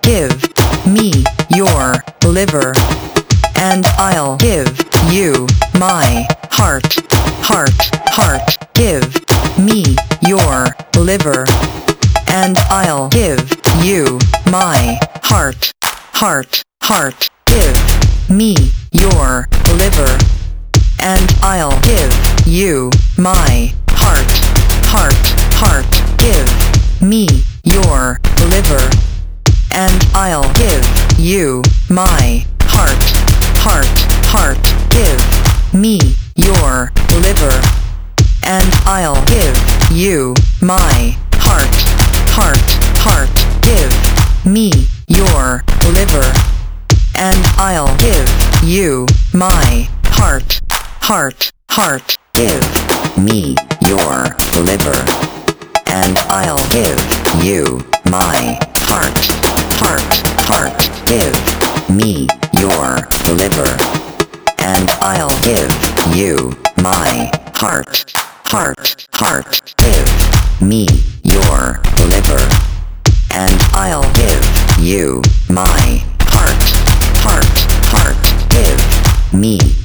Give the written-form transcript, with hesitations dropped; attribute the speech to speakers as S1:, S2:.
S1: give me your liver, and I'll give you my heart. Heart, give me your liver, and I'll give you my heart. Heart, give me your liver, and I'll give you my heart. Heart, give me your liver, and I'll give you my heart. Heart, give me your liver, and I'll give you my heart. Heart, give me your liver, and I'll give you my heart. Heart, give me your liver, and I'll give you my heart. Heart, give me your liver, and I'll give you my heart. Heart, give me your liver, and I'll give you my heart. Heart, give me